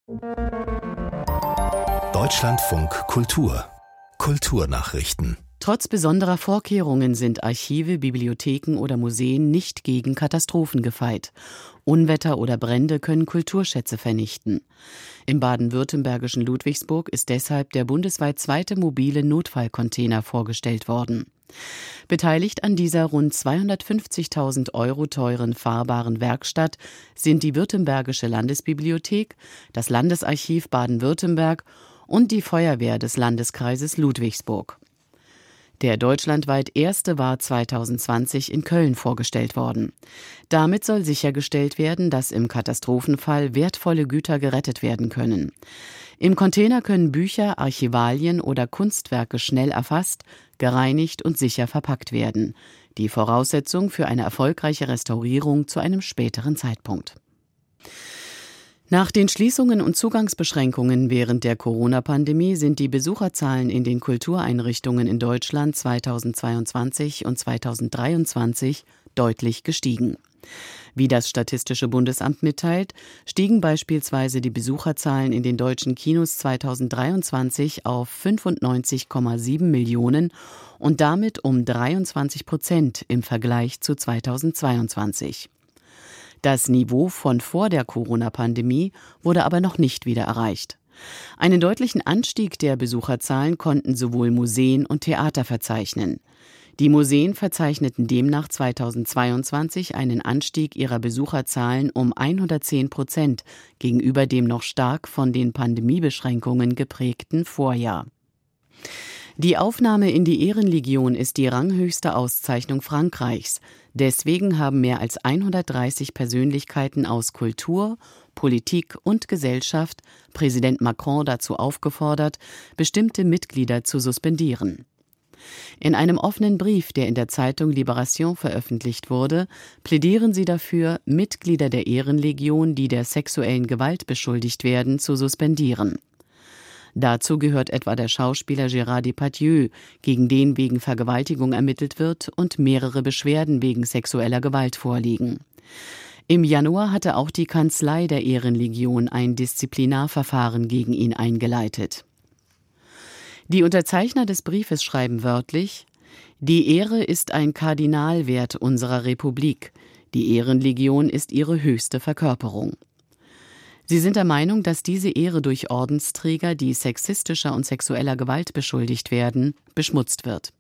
Deutschlandfunk Kultur. Kulturnachrichten. Trotz besonderer Vorkehrungen sind Archive, Bibliotheken oder Museen nicht gegen Katastrophen gefeit. Unwetter oder Brände können Kulturschätze vernichten. Im baden-württembergischen Ludwigsburg ist deshalb der bundesweit zweite mobile Notfallcontainer vorgestellt worden. Beteiligt an dieser rund 250.000 € teuren fahrbaren Werkstatt sind die Württembergische Landesbibliothek, das Landesarchiv Baden-Württemberg und die Feuerwehr des Landeskreises Ludwigsburg. Der deutschlandweit erste war 2020 in Köln vorgestellt worden. Damit soll sichergestellt werden, dass im Katastrophenfall wertvolle Güter gerettet werden können. Im Container können Bücher, Archivalien oder Kunstwerke schnell erfasst, gereinigt und sicher verpackt werden. Die Voraussetzung für eine erfolgreiche Restaurierung zu einem späteren Zeitpunkt. Nach den Schließungen und Zugangsbeschränkungen während der Corona-Pandemie sind die Besucherzahlen in den Kultureinrichtungen in Deutschland 2022 und 2023 deutlich gestiegen. Wie das Statistische Bundesamt mitteilt, stiegen beispielsweise die Besucherzahlen in den deutschen Kinos 2023 auf 95,7 Millionen und damit um 23% im Vergleich zu 2022. Das Niveau von vor der Corona-Pandemie wurde aber noch nicht wieder erreicht. Einen deutlichen Anstieg der Besucherzahlen konnten sowohl Museen und Theater verzeichnen. Die Museen verzeichneten demnach 2022 einen Anstieg ihrer Besucherzahlen um 110% gegenüber dem noch stark von den Pandemiebeschränkungen geprägten Vorjahr. Die Aufnahme in die Ehrenlegion ist die ranghöchste Auszeichnung Frankreichs. Deswegen haben mehr als 130 Persönlichkeiten aus Kultur, Politik und Gesellschaft Präsident Macron dazu aufgefordert, bestimmte Mitglieder zu suspendieren. In einem offenen Brief, der in der Zeitung Libération veröffentlicht wurde, plädieren sie dafür, Mitglieder der Ehrenlegion, die der sexuellen Gewalt beschuldigt werden, zu suspendieren. Dazu gehört etwa der Schauspieler Gérard Depardieu, gegen den wegen Vergewaltigung ermittelt wird und mehrere Beschwerden wegen sexueller Gewalt vorliegen. Im Januar hatte auch die Kanzlei der Ehrenlegion ein Disziplinarverfahren gegen ihn eingeleitet. Die Unterzeichner des Briefes schreiben wörtlich: Die Ehre ist ein Kardinalwert unserer Republik. Die Ehrenlegion ist ihre höchste Verkörperung. Sie sind der Meinung, dass diese Ehre durch Ordensträger, die sexistischer und sexueller Gewalt beschuldigt werden, beschmutzt wird.